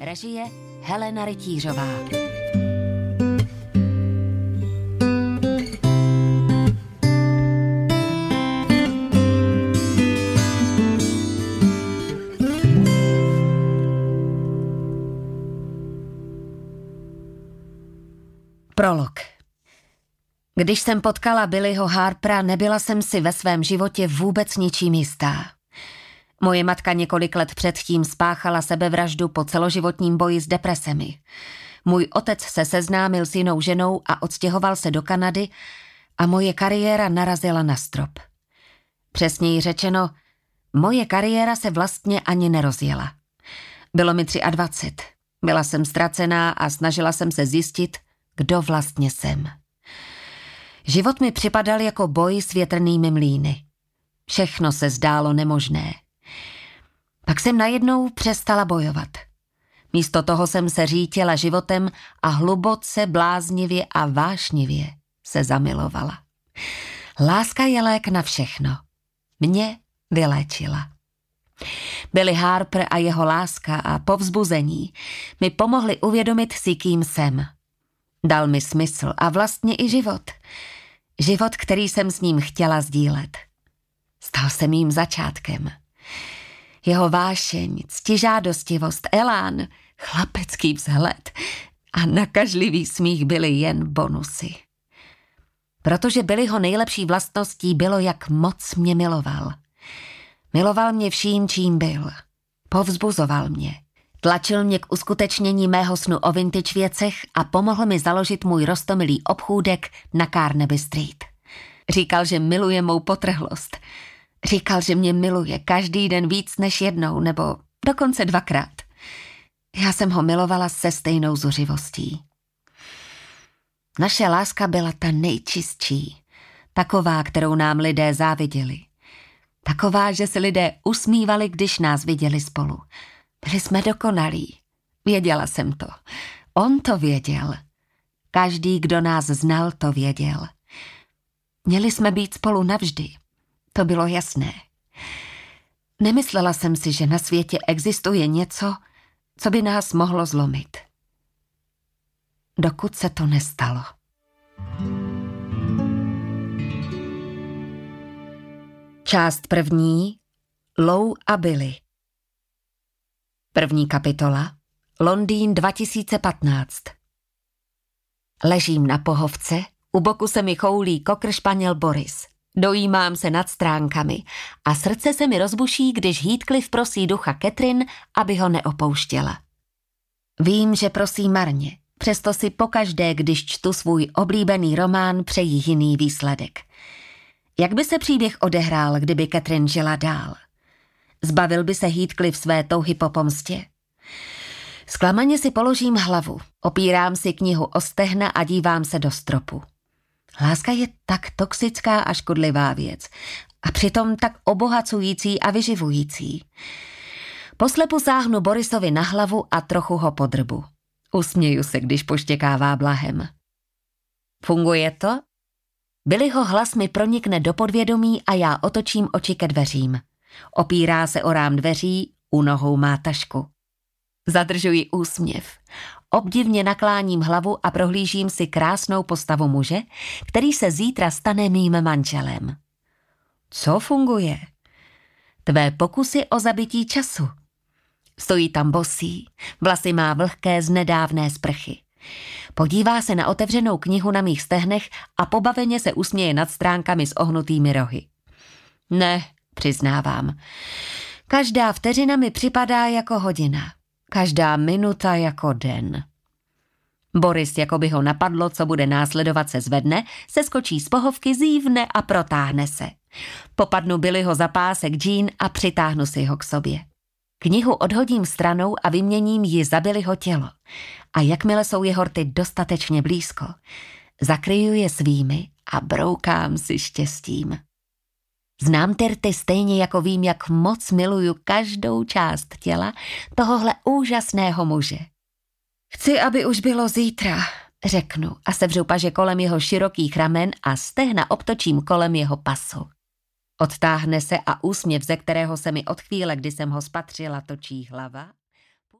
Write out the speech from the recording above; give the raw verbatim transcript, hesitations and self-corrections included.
Režie Helena Rytířová. Prolog. Když jsem potkala Billyho Harpera, nebyla jsem si ve svém životě vůbec ničím jistá. Moje matka několik let předtím spáchala sebevraždu po celoživotním boji s depresemi. Můj otec se seznámil s jinou ženou a odstěhoval se do Kanady a moje kariéra narazila na strop. Přesněji řečeno, moje kariéra se vlastně ani nerozjela. Bylo mi dvacet tři. Byla jsem ztracená a snažila jsem se zjistit, kdo vlastně jsem. Život mi připadal jako boj s větrnými mlýny. Všechno se zdálo nemožné. Pak jsem najednou přestala bojovat. Místo toho jsem se řítila životem a hluboce, bláznivě a vášnivě se zamilovala. Láska je lék na všechno. Mě vyléčila. Billy Harper a jeho láska a povzbuzení mi pomohli uvědomit si, kým jsem. Dal mi smysl a vlastně i život. Život, který jsem s ním chtěla sdílet. Stal se mým začátkem. Jeho vášeň, ctižádostivost, elán, chlapecký vzhled a nakažlivý smích byly jen bonusy. Protože Billyho nejlepší vlastností bylo, jak moc mě miloval. Miloval mě vším, čím byl. Povzbuzoval mě. Tlačil mě k uskutečnění mého snu o vintage věcech a pomohl mi založit můj roztomilý obchůdek na Carnaby Street. Říkal, že miluje mou potrhlost. Říkal, že mě miluje každý den víc než jednou, nebo dokonce dvakrát. Já jsem ho milovala se stejnou zuřivostí. Naše láska byla ta nejčistší, taková, kterou nám lidé záviděli. Taková, že se lidé usmívali, když nás viděli spolu. Byli jsme dokonalí. Věděla jsem to. On to věděl. Každý, kdo nás znal, to věděl. Měli jsme být spolu navždy. To bylo jasné. Nemyslela jsem si, že na světě existuje něco, co by nás mohlo zlomit. Dokud se to nestalo. Část první. Lou a Billy. První kapitola. Londýn dva tisíce patnáct. Ležím na pohovce, u boku se mi choulí kokr španěl Boris. Dojímám se nad stránkami a srdce se mi rozbuší, když Heathcliff prosí ducha Catherine, aby ho neopouštěla. Vím, že prosí marně, přesto si pokaždé, když čtu svůj oblíbený román, přeji jiný výsledek. Jak by se příběh odehrál, kdyby Catherine žila dál? Zbavil by se Heathcliff své touhy po pomstě? Zklamaně si položím hlavu, opírám si knihu o stehna a dívám se do stropu. Láska je tak toxická a škodlivá věc a přitom tak obohacující a vyživující. Poslepu sáhnu Borisovi na hlavu a trochu ho podrbu. Usměju se, když poštěkává blahem. Funguje to? Billyho hlas mi pronikne do podvědomí a já otočím oči ke dveřím. Opírá se o rám dveří, u nohou má tašku. Zadržuji úsměv. Obdivně nakláním hlavu a prohlížím si krásnou postavu muže, který se zítra stane mým manželem. Co funguje? Tvé pokusy o zabití času. Stojí tam bosý, vlasy má vlhké z nedávné sprchy. Podívá se na otevřenou knihu na mých stehnech a pobaveně se usměje nad stránkami s ohnutými rohy. Ne, přiznávám. Každá vteřina mi připadá jako hodina. Každá minuta jako den. Boris, jako by ho napadlo, co bude následovat, se zvedne, se skočí z pohovky, zívne a protáhne se. Popadnu Billyho za pásek džín a přitáhnu si ho k sobě. Knihu odhodím stranou a vyměním ji za Billyho tělo. A jakmile jsou jeho rty dostatečně blízko, zakryju je svými a broukám si štěstím. Znám ty rty stejně, jako vím, jak moc miluju každou část těla tohohle úžasného muže. Chci, aby už bylo zítra, řeknu a sevřu paže kolem jeho širokých ramen a stehna obtočím kolem jeho pasu. Odtáhne se a úsměv, ze kterého se mi od chvíle, kdy jsem ho spatřila, točí hlava.